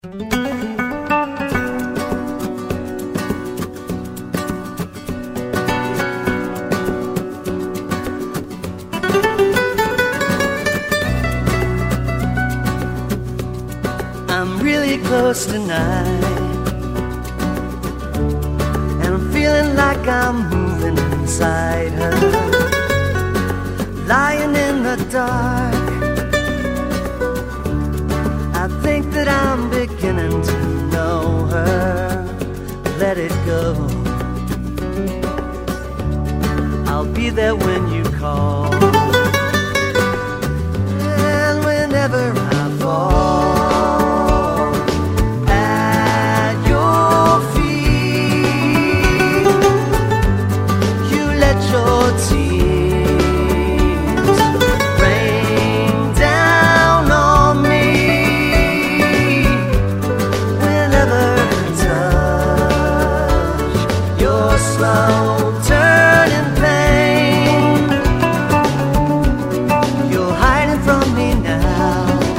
I'm really close tonight, and I'm feeling like I'm moving inside her, lying in the dark. I think that I'm beginning to know her. Let it go, I'll be there when you call. And whenever I fall at your feet, you let your tears rain down on me. Whenever I touch your slow turning pain, you're hiding from me now.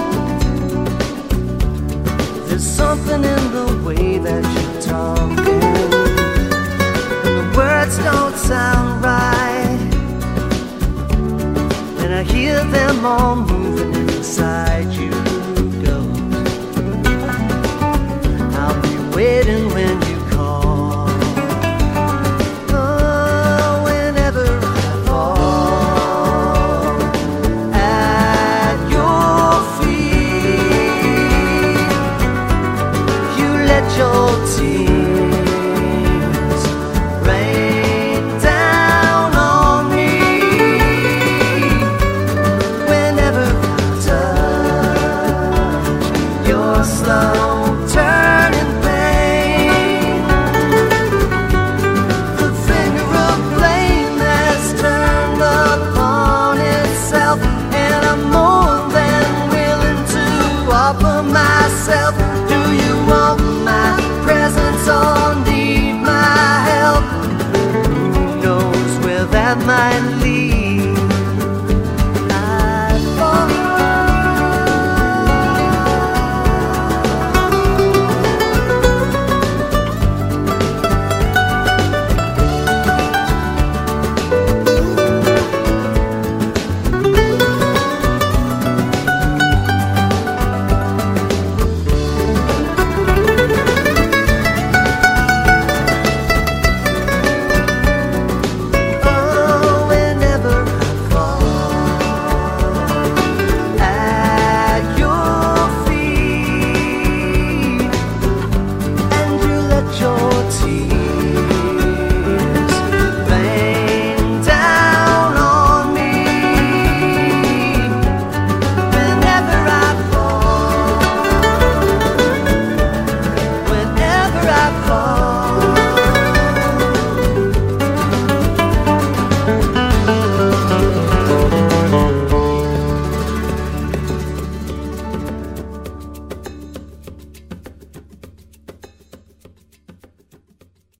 There's something in the way that you're talking, and the words don't sound right, and I hear them all moving inside.